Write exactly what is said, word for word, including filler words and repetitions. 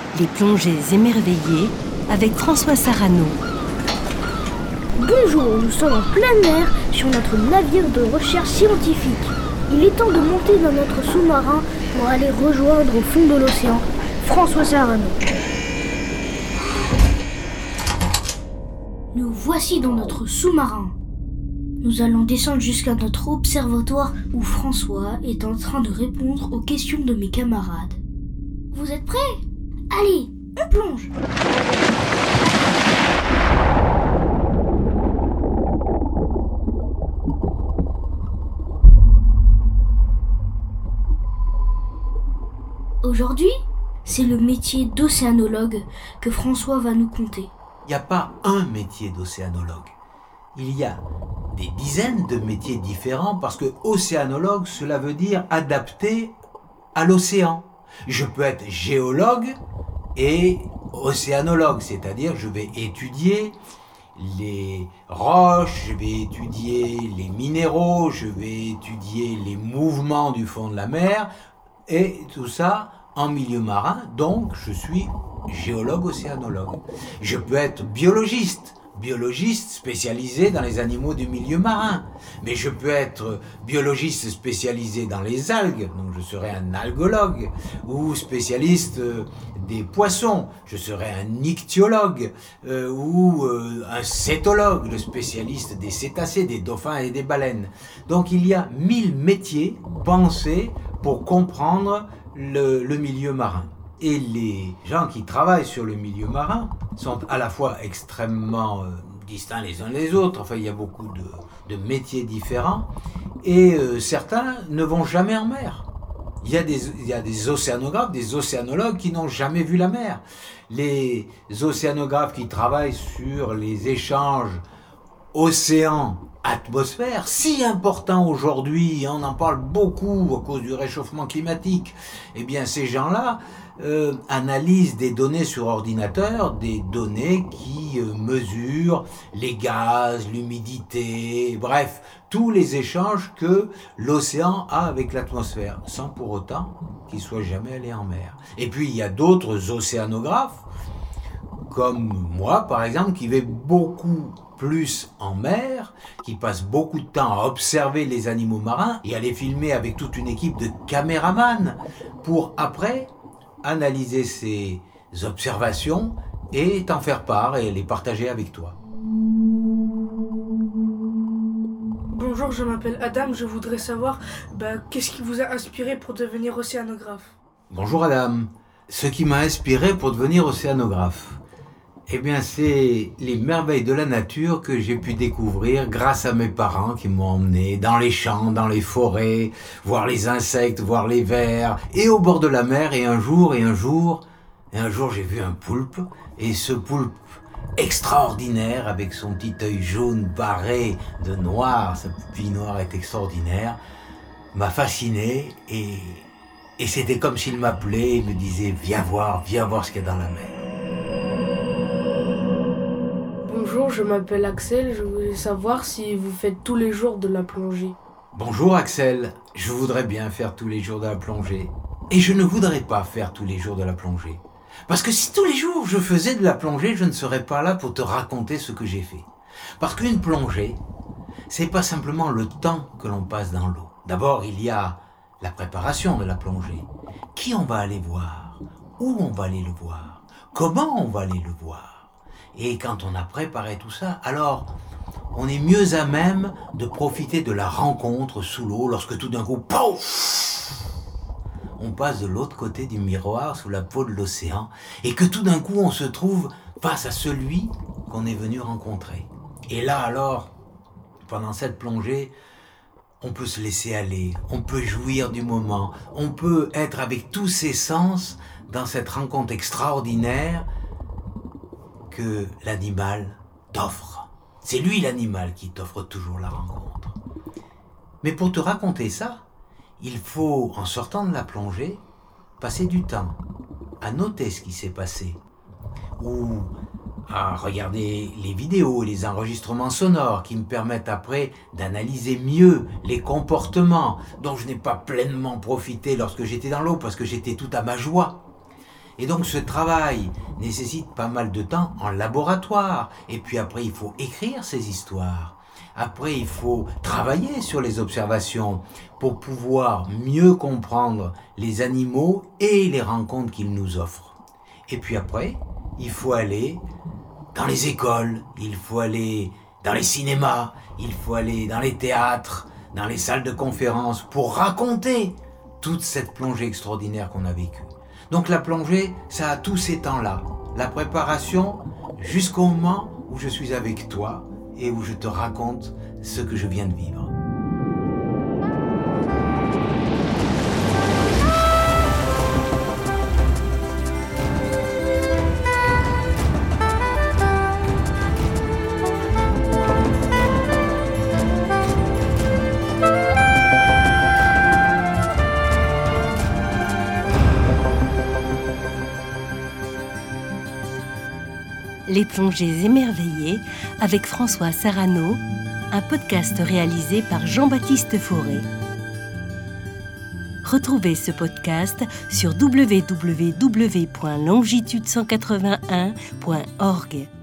Les plongées émerveillées avec François Sarano. Bonjour, nous sommes en pleine mer sur notre navire de recherche scientifique. Il est temps de monter dans notre sous-marin pour aller rejoindre au fond de l'océan François Sarano. Nous voici dans notre sous-marin. Nous allons descendre jusqu'à notre observatoire où François est en train de répondre aux questions de mes camarades. Vous êtes prêts ? Allez, on plonge ! Aujourd'hui, c'est le métier d'océanologue que François va nous conter. Il n'y a pas un métier d'océanologue. Il y a des dizaines de métiers différents parce que océanologue, cela veut dire adapté à l'océan. Je peux être géologue et océanologue, c'est-à-dire je vais étudier les roches, je vais étudier les minéraux, je vais étudier les mouvements du fond de la mer et tout ça en milieu marin, donc je suis géologue océanologue. Je peux être biologiste, biologiste spécialisé dans les animaux du milieu marin, mais je peux être biologiste spécialisé dans les algues, donc je serai un algologue, ou spécialiste des poissons, je serai un ichtyologue, euh, ou euh, un cétologue, le spécialiste des cétacés, des dauphins et des baleines. Donc il y a mille métiers pensés pour comprendre le, le milieu marin. Et les gens qui travaillent sur le milieu marin sont à la fois extrêmement euh, distincts les uns les autres, enfin il y a beaucoup de, de métiers différents, et euh, certains ne vont jamais en mer. Il y a des, il y a des océanographes, des océanologues qui n'ont jamais vu la mer. Les océanographes qui travaillent sur les échanges océan-atmosphère, si important aujourd'hui, on en parle beaucoup à cause du réchauffement climatique, eh bien ces gens-là euh, analysent des données sur ordinateur, des données qui euh, mesurent les gaz, l'humidité, bref, tous les échanges que l'océan a avec l'atmosphère, sans pour autant qu'il soit jamais allé en mer. Et puis il y a d'autres océanographes, comme moi par exemple, qui vais beaucoup plus en mer, qui passe beaucoup de temps à observer les animaux marins et à les filmer avec toute une équipe de caméramans pour après analyser ces observations et t'en faire part et les partager avec toi. Bonjour, je m'appelle Adam, je voudrais savoir bah, qu'est-ce qui vous a inspiré pour devenir océanographe ? Bonjour Adam, ce qui m'a inspiré pour devenir océanographe, eh bien, c'est les merveilles de la nature que j'ai pu découvrir grâce à mes parents qui m'ont emmené dans les champs, dans les forêts, voir les insectes, voir les vers, et au bord de la mer, et un jour, et un jour, et un jour j'ai vu un poulpe, et ce poulpe extraordinaire, avec son petit œil jaune barré de noir, sa pupille noire est extraordinaire, m'a fasciné, et, et c'était comme s'il m'appelait, il me disait « Viens voir, viens voir ce qu'il y a dans la mer ». Bonjour, je m'appelle Axel, je voulais savoir si vous faites tous les jours de la plongée. Bonjour Axel, je voudrais bien faire tous les jours de la plongée. Et je ne voudrais pas faire tous les jours de la plongée. Parce que si tous les jours je faisais de la plongée, je ne serais pas là pour te raconter ce que j'ai fait. Parce qu'une plongée, c'est pas simplement le temps que l'on passe dans l'eau. D'abord, il y a la préparation de la plongée. Qui on va aller voir ? Où on va aller le voir ? Comment on va aller le voir ? Et quand on a préparé tout ça, alors on est mieux à même de profiter de la rencontre sous l'eau lorsque tout d'un coup, pouf, on passe de l'autre côté du miroir sous la peau de l'océan et que tout d'un coup on se trouve face à celui qu'on est venu rencontrer. Et là alors, pendant cette plongée, on peut se laisser aller, on peut jouir du moment, on peut être avec tous ses sens dans cette rencontre extraordinaire que l'animal t'offre. C'est lui l'animal qui t'offre toujours la rencontre. Mais pour te raconter ça, il faut, en sortant de la plongée, passer du temps à noter ce qui s'est passé, ou à regarder les vidéos et les enregistrements sonores qui me permettent après d'analyser mieux les comportements dont je n'ai pas pleinement profité lorsque j'étais dans l'eau parce que j'étais tout à ma joie. Et donc ce travail nécessite pas mal de temps en laboratoire. Et puis après, il faut écrire ces histoires. Après, il faut travailler sur les observations pour pouvoir mieux comprendre les animaux et les rencontres qu'ils nous offrent. Et puis après, il faut aller dans les écoles, il faut aller dans les cinémas, il faut aller dans les théâtres, dans les salles de conférences pour raconter toute cette plongée extraordinaire qu'on a vécue. Donc la plongée, ça a tous ces temps-là. La préparation jusqu'au moment où je suis avec toi et où je te raconte ce que je viens de vivre. Les plongées émerveillées avec François Sarano, un podcast réalisé par Jean-Baptiste Fauré. Retrouvez ce podcast sur w w w point longitude cent quatre-vingt-un point org.